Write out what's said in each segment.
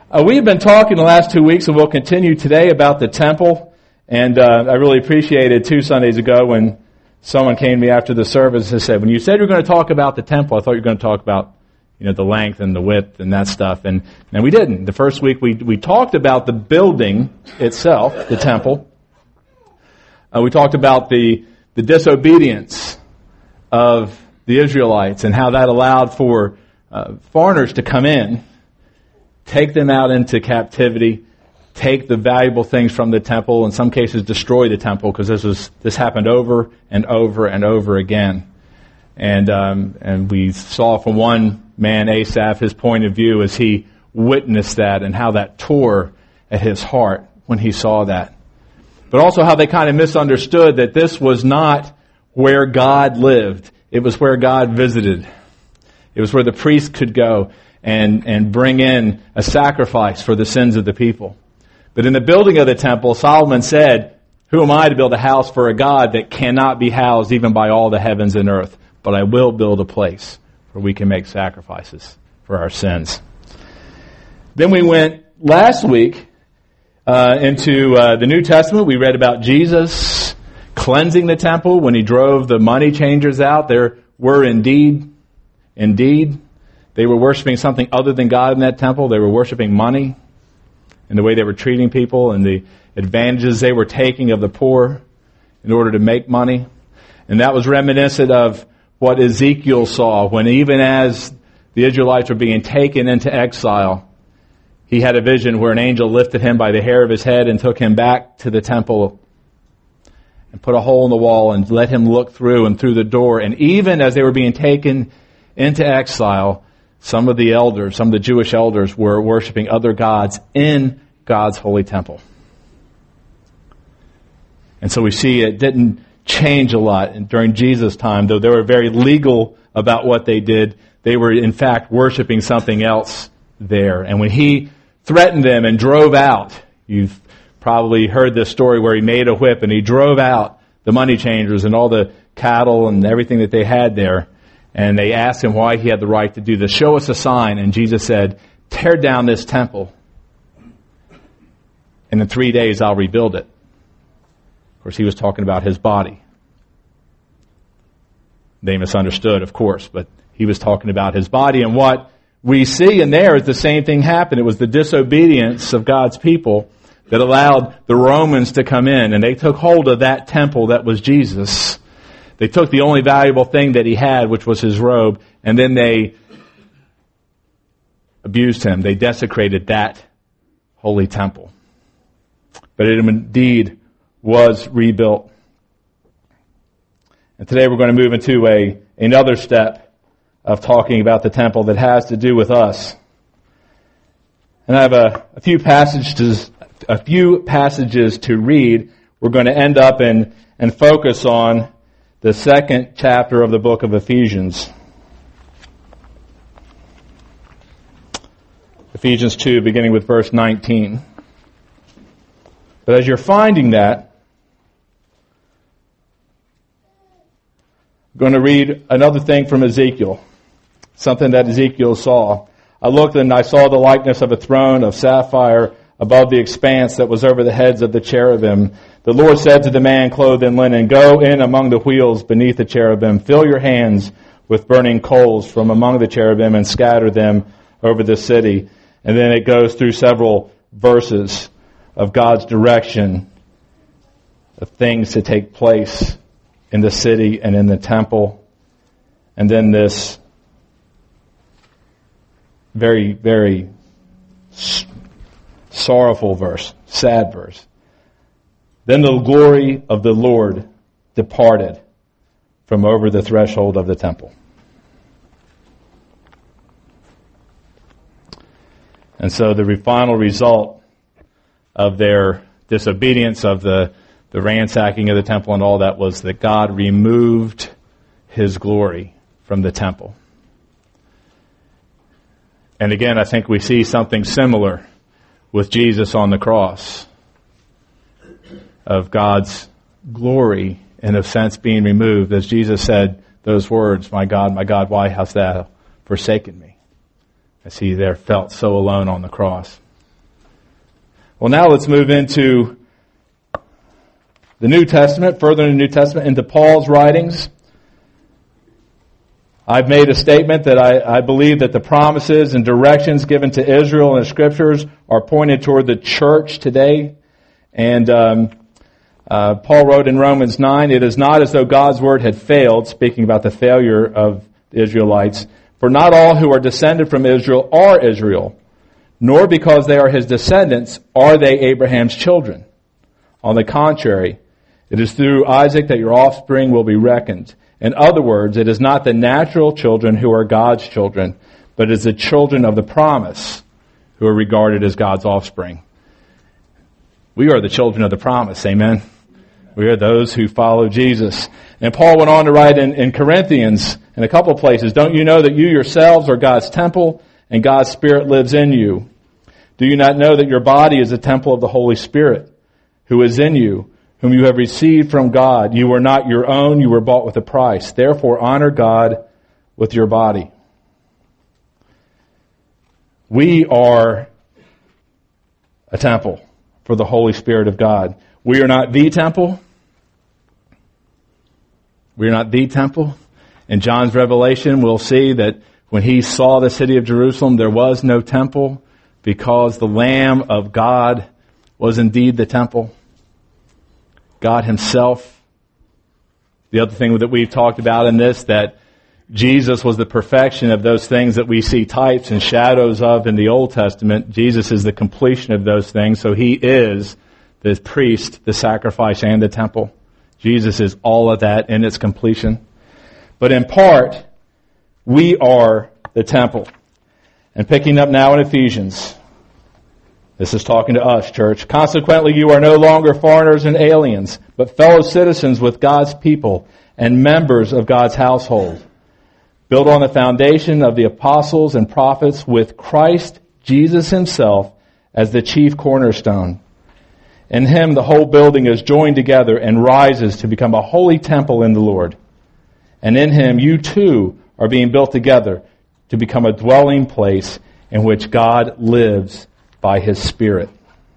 We've been talking the last 2 weeks, and we'll continue today about the temple. And I really appreciated 2 Sundays ago when someone came to me after the service and said, when you said you were going to talk about the temple, I thought you were going to talk about the length and the width and that stuff. And we didn't. The first week we talked about the building itself, the temple. We talked about the disobedience of the Israelites and how that allowed for foreigners to come in, take them out into captivity, take the valuable things from the temple, in some cases destroy the temple, because this happened over and over and over again. And we saw from one man, Asaph, his point of view as he witnessed that and how that tore at his heart when he saw that. But also how they kind of misunderstood that this was not where God lived. It was where God visited. It was where the priest could go and bring in a sacrifice for the sins of the people. But in the building of the temple, Solomon said, "Who am I to build a house for a God that cannot be housed even by all the heavens and earth? But I will build a place where we can make sacrifices for our sins." Then we went last week into the New Testament. We read about Jesus cleansing the temple when he drove the money changers out. There were indeed, they were worshiping something other than God in that temple. They were worshiping money and the way they were treating people and the advantages they were taking of the poor in order to make money. And that was reminiscent of what Ezekiel saw when, even as the Israelites were being taken into exile, he had a vision where an angel lifted him by the hair of his head and took him back to the temple and put a hole in the wall and let him look through and through the door. And even as they were being taken into exile, some of the Jewish elders were worshiping other gods in God's holy temple. And so we see it didn't change a lot during Jesus' time, though they were very legal about what they did. They were in fact worshiping something else there. And when he threatened them and drove out, you've probably heard this story where he made a whip and he drove out the money changers and all the cattle and everything that they had there. And they asked him why he had the right to do this. "Show us a sign." And Jesus said, "Tear down this temple, and in 3 days I'll rebuild it." Of course, he was talking about his body. They misunderstood, of course, but he was talking about his body. And what we see in there is the same thing happened. It was the disobedience of God's people that allowed the Romans to come in, and they took hold of that temple that was Jesus. They took the only valuable thing that he had, which was his robe, and then they abused him. They desecrated that holy temple. But it indeed was rebuilt. And today we're going to move into another step of talking about the temple that has to do with us. And I have a few passages to read. We're going to end up and focus on the 2nd chapter of the book of Ephesians. Ephesians 2, beginning with verse 19. But as you're finding that, I'm going to read another thing from Ezekiel, something that Ezekiel saw. "I looked and I saw the likeness of a throne of sapphire above the expanse that was over the heads of the cherubim. The Lord said to the man clothed in linen, 'Go in among the wheels beneath the cherubim, fill your hands with burning coals from among the cherubim and scatter them over the city.'" And then it goes through several verses of God's direction of things to take place in the city and in the temple. And then this very, very sorrowful verse, sad verse. "Then the glory of the Lord departed from over the threshold of the temple." And so the final result of their disobedience, of the ransacking of the temple and all that, was that God removed his glory from the temple. And again, I think we see something similar with Jesus on the cross, of God's glory, in a sense, being removed. As Jesus said those words, my God, why hast thou forsaken me?" As he there felt so alone on the cross. Well, now let's move into the New Testament, further in the New Testament, into Paul's writings. I've made a statement that I believe that the promises and directions given to Israel in the Scriptures are pointed toward the church today. And Paul wrote in Romans 9, "It is not as though God's word had failed," speaking about the failure of the Israelites, "for not all who are descended from Israel are Israel, nor because they are his descendants are they Abraham's children. On the contrary, it is through Isaac that your offspring will be reckoned. In other words, it is not the natural children who are God's children, but it is the children of the promise who are regarded as God's offspring." We are the children of the promise, amen? We are those who follow Jesus. And Paul went on to write in Corinthians, in a couple of places, "Don't you know that you yourselves are God's temple, and God's Spirit lives in you? Do you not know that your body is a temple of the Holy Spirit, who is in you, whom you have received from God? You were not your own, you were bought with a price. Therefore honor God with your body." We are a temple for the Holy Spirit of God. We are not the temple. We are not the temple. In John's Revelation, we'll see that when he saw the city of Jerusalem, there was no temple because the Lamb of God was indeed the temple. God himself. The other thing that we've talked about in this, that Jesus was the perfection of those things that we see types and shadows of in the Old Testament. Jesus is the completion of those things, so he is the priest, the sacrifice, and the temple. Jesus is all of that in its completion. But in part, we are the temple. And picking up now in Ephesians, this is talking to us, church. "Consequently, you are no longer foreigners and aliens, but fellow citizens with God's people and members of God's household, built on the foundation of the apostles and prophets, with Christ Jesus himself as the chief cornerstone. In him the whole building is joined together and rises to become a holy temple in the Lord. And in him you too are being built together to become a dwelling place in which God lives by his Spirit."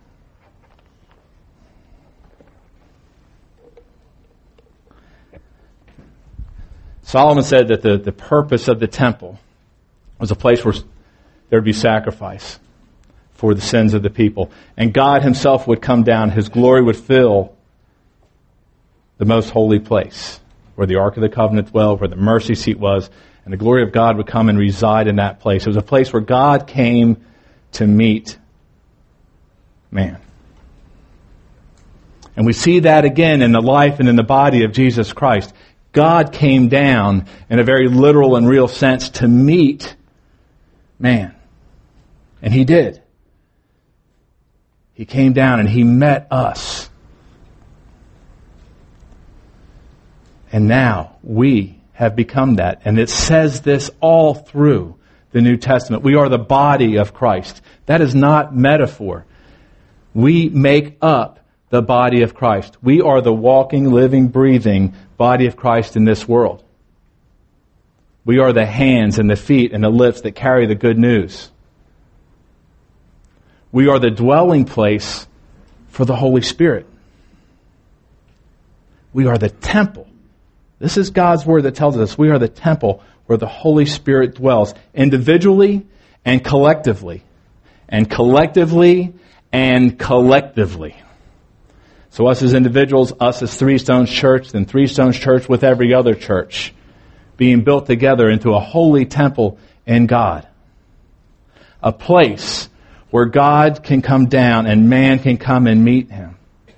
Solomon said that the purpose of the temple was a place where there would be sacrifice for the sins of the people. And God himself would come down. His glory would fill the most holy place, where the Ark of the Covenant dwelled, where the mercy seat was, and the glory of God would come and reside in that place. It was a place where God came to meet man. And we see that again in the life and in the body of Jesus Christ. God came down in a very literal and real sense to meet man. And he did. He came down and he met us. And now we have become that. And it says this all through the New Testament. We are the body of Christ. That is not metaphor. We make up the body of Christ. We are the walking, living, breathing body of Christ in this world. We are the hands and the feet and the lips that carry the good news. We are the dwelling place for the Holy Spirit. We are the temple. This is God's word that tells us we are the temple where the Holy Spirit dwells, individually and collectively. And collectively and collectively. So us as individuals, us as Three Stones Church, and Three Stones Church with every other church, being built together into a holy temple in God. A place where God can come down and man can come and meet him.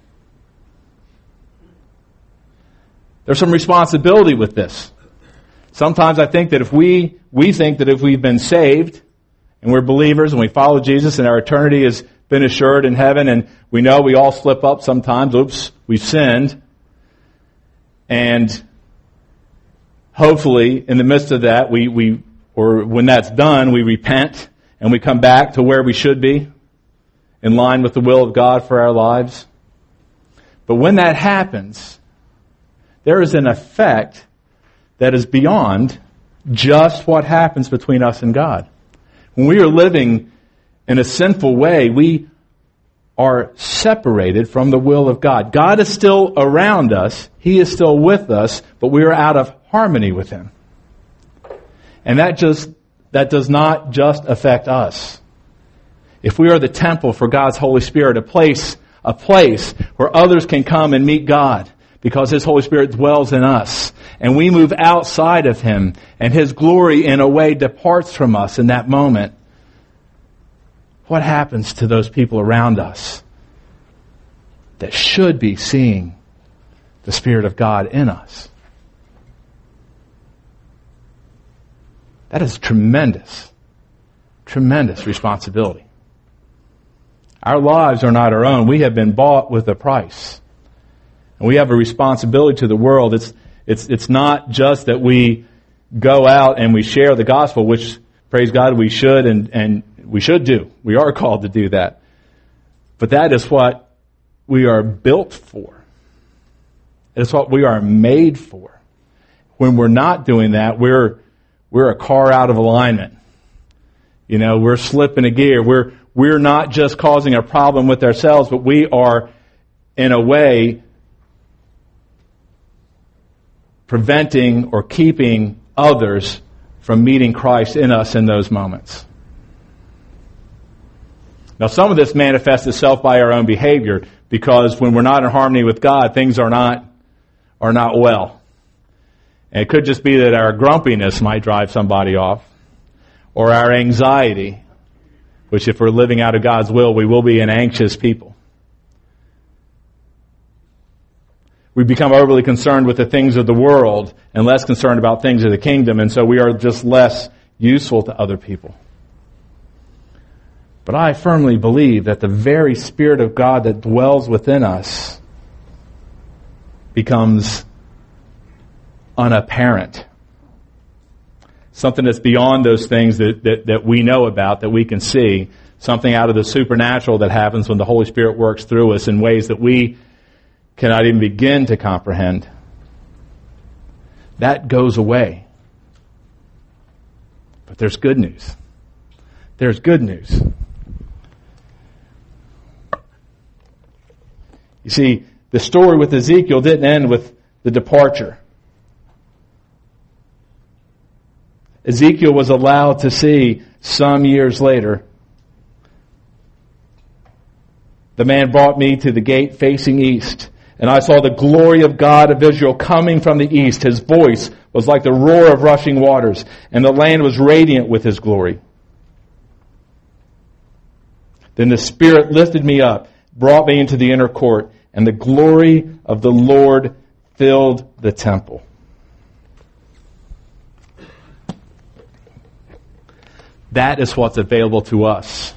There's some responsibility with this. Sometimes I think that if we think that if we've been saved and we're believers and we follow Jesus and our eternity has been assured in heaven, and we know we all slip up sometimes. Oops, we've sinned. And hopefully in the midst of that, or when that's done, we repent and we come back to where we should be, in line with the will of God for our lives. But when that happens, there is an effect that is beyond just what happens between us and God. When we are living in a sinful way, we are separated from the will of God. God is still around us. He is still with us, but we are out of harmony with Him. And that does not just affect us. If we are the temple for God's Holy Spirit, a place where others can come and meet God because His Holy Spirit dwells in us, and we move outside of Him, and His glory in a way departs from us in that moment, what happens to those people around us that should be seeing the Spirit of God in us? That is tremendous, tremendous responsibility. Our lives are not our own. We have been bought with a price. And we have a responsibility to the world. It's not just that we go out and we share the gospel, which, praise God, we should and we should do. We are called to do that. But that is what we are built for. It's what we are made for. When we're not doing that, we're a car out of alignment. We're slipping a gear. We're not just causing a problem with ourselves, but we are, in a way, preventing or keeping others from meeting Christ in us in those moments. Now, some of this manifests itself by our own behavior, because when we're not in harmony with God, things are not well. And it could just be that our grumpiness might drive somebody off, or our anxiety, which if we're living out of God's will, we will be an anxious people. We become overly concerned with the things of the world and less concerned about things of the kingdom, and so we are just less useful to other people. But I firmly believe that the very Spirit of God that dwells within us becomes unapparent. Something that's beyond those things that we know about, that we can see. Something out of the supernatural that happens when the Holy Spirit works through us in ways that we cannot even begin to comprehend. That goes away. But there's good news. There's good news. You see, the story with Ezekiel didn't end with the departure. Ezekiel was allowed to see some years later. The man brought me to the gate facing east, and I saw the glory of God of Israel coming from the east. His voice was like the roar of rushing waters, and the land was radiant with His glory. Then the Spirit lifted me up, brought me into the inner court, and the glory of the Lord filled the temple. That is what's available to us.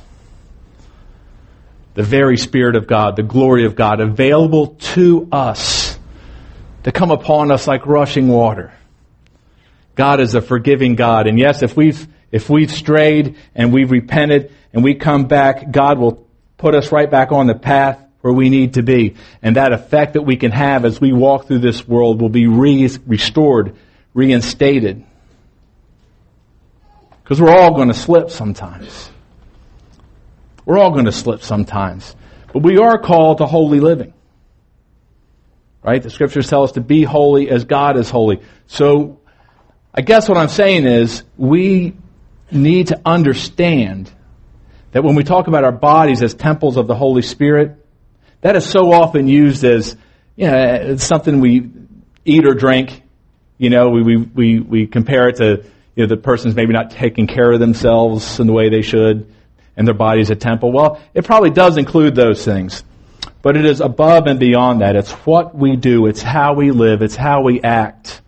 The very Spirit of God, the glory of God, available to us to come upon us like rushing water. God is a forgiving God. And yes, if we've strayed and we've repented and we come back, God will put us right back on the path where we need to be. And that effect that we can have as we walk through this world will be restored, reinstated. Because we're all going to slip sometimes. We're all going to slip sometimes. But we are called to holy living. Right? The Scriptures tell us to be holy as God is holy. So, I guess what I'm saying is, we need to understand that when we talk about our bodies as temples of the Holy Spirit, that is so often used as, it's something we eat or drink. We compare it to, the person's maybe not taking care of themselves in the way they should, and their body's a temple. Well, it probably does include those things. But it is above and beyond that. It's what we do. It's how we live. It's how we act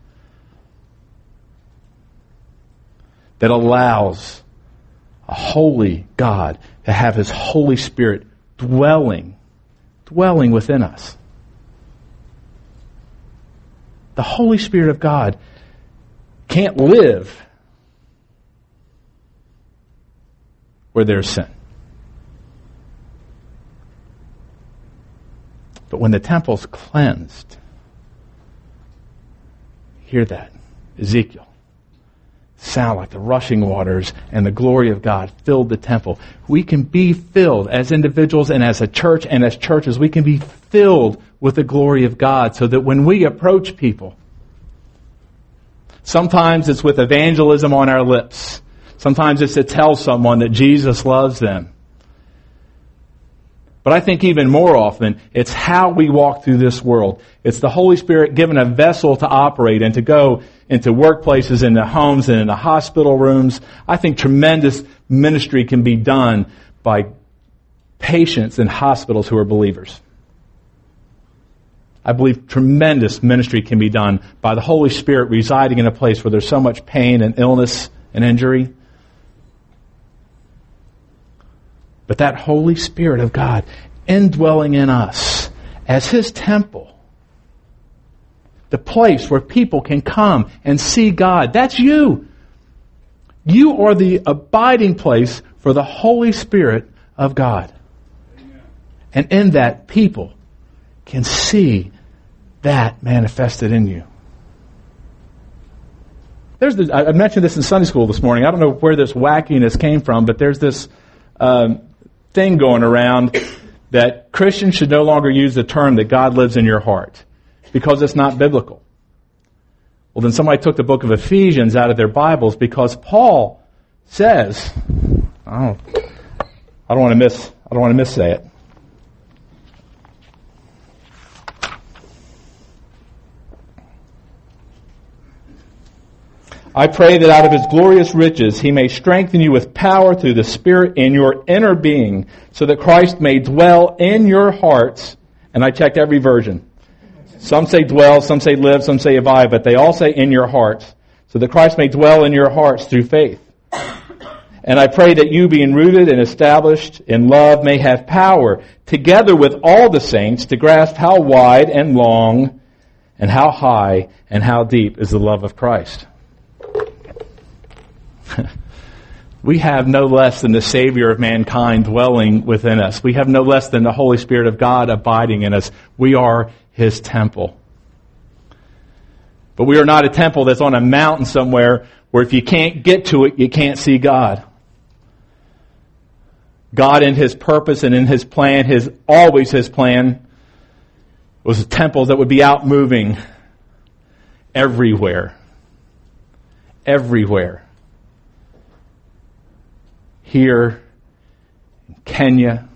that allows a holy God to have His Holy Spirit dwelling within us. The Holy Spirit of God can't live where there's sin. But when the temple's cleansed, hear that, Ezekiel, sound like the rushing waters, and the glory of God filled the temple. We can be filled as individuals and as a church and as churches. We can be filled with the glory of God so that when we approach people, sometimes it's with evangelism on our lips. Sometimes it's to tell someone that Jesus loves them. But I think even more often, it's how we walk through this world. It's the Holy Spirit given a vessel to operate and to go into workplaces, into homes, and into hospital rooms. I think tremendous ministry can be done by patients in hospitals who are believers. I believe tremendous ministry can be done by the Holy Spirit residing in a place where there's so much pain and illness and injury. But that Holy Spirit of God indwelling in us as His temple, the place where people can come and see God, that's you. You are the abiding place for the Holy Spirit of God. Amen. And in that, people can see that manifested in you. I mentioned this in Sunday school this morning. I don't know where this wackiness came from, but there's this thing going around that Christians should no longer use the term that God lives in your heart because it's not biblical. Well, then somebody took the book of Ephesians out of their Bibles because Paul says, I don't want to missay it. I pray that out of His glorious riches He may strengthen you with power through the Spirit in your inner being, so that Christ may dwell in your hearts. And I checked every version. Some say dwell, some say live, some say abide, but they all say in your hearts, so that Christ may dwell in your hearts through faith. And I pray that you, being rooted and established in love, may have power, together with all the saints, to grasp how wide and long and how high and how deep is the love of Christ. We have no less than the Savior of mankind dwelling within us. We have no less than the Holy Spirit of God abiding in us. We are His temple. But we are not a temple that's on a mountain somewhere where if you can't get to it, you can't see God. God in His purpose and in His plan, always His plan, was a temple that would be out moving everywhere. Everywhere. Here in Kenya,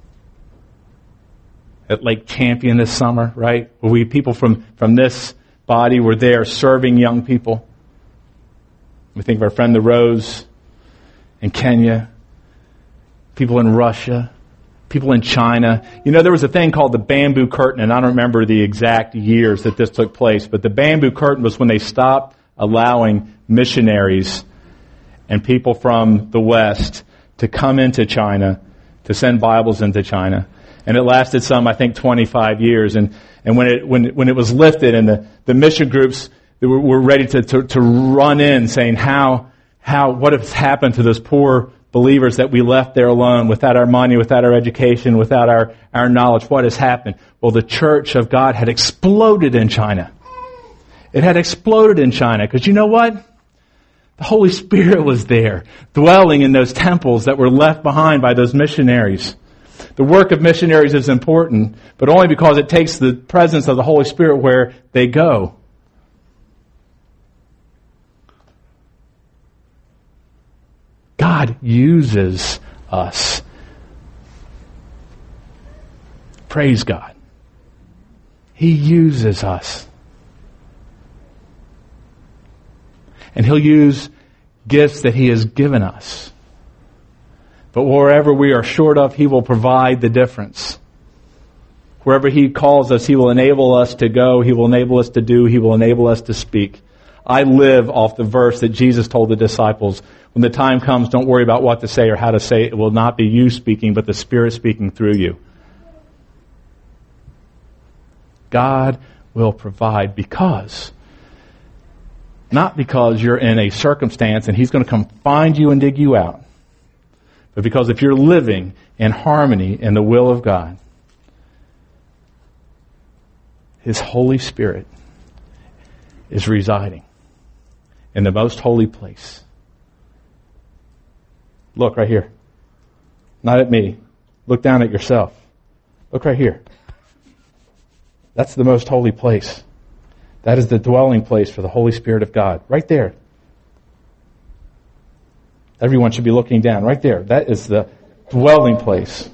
at Lake Champion this summer, right? Where people from this body were there serving young people. We think of our friend the Rose in Kenya, people in Russia, people in China. You know, there was a thing called the bamboo curtain, and I don't remember the exact years that this took place, but the bamboo curtain was when they stopped allowing missionaries and people from the West to come into China, to send Bibles into China. And it lasted some, I think, 25 years. And when it was lifted and the mission groups were ready to run in saying what has happened to those poor believers that we left there alone, without our money, without our education, without our knowledge, what has happened? Well, the church of God had exploded in China. It had exploded in China because you know what? The Holy Spirit was there, dwelling in those temples that were left behind by those missionaries. The work of missionaries is important, but only because it takes the presence of the Holy Spirit where they go. God uses us. Praise God. He uses us. And He'll use gifts that He has given us. But wherever we are short of, He will provide the difference. Wherever He calls us, He will enable us to go. He will enable us to do. He will enable us to speak. I live off the verse that Jesus told the disciples. When the time comes, don't worry about what to say or how to say it. It will not be you speaking, but the Spirit speaking through you. God will provide not because you're in a circumstance and He's going to come find you and dig you out, but because if you're living in harmony in the will of God, His Holy Spirit is residing. in the most holy place. Look right here. Not at me. Look down at yourself. Look right here. That's the most holy place. That is the dwelling place for the Holy Spirit of God. Right there. Everyone should be looking down. Right there. That is the dwelling place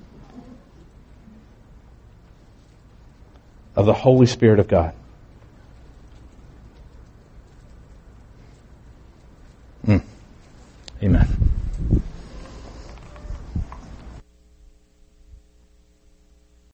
of the Holy Spirit of God. Amen.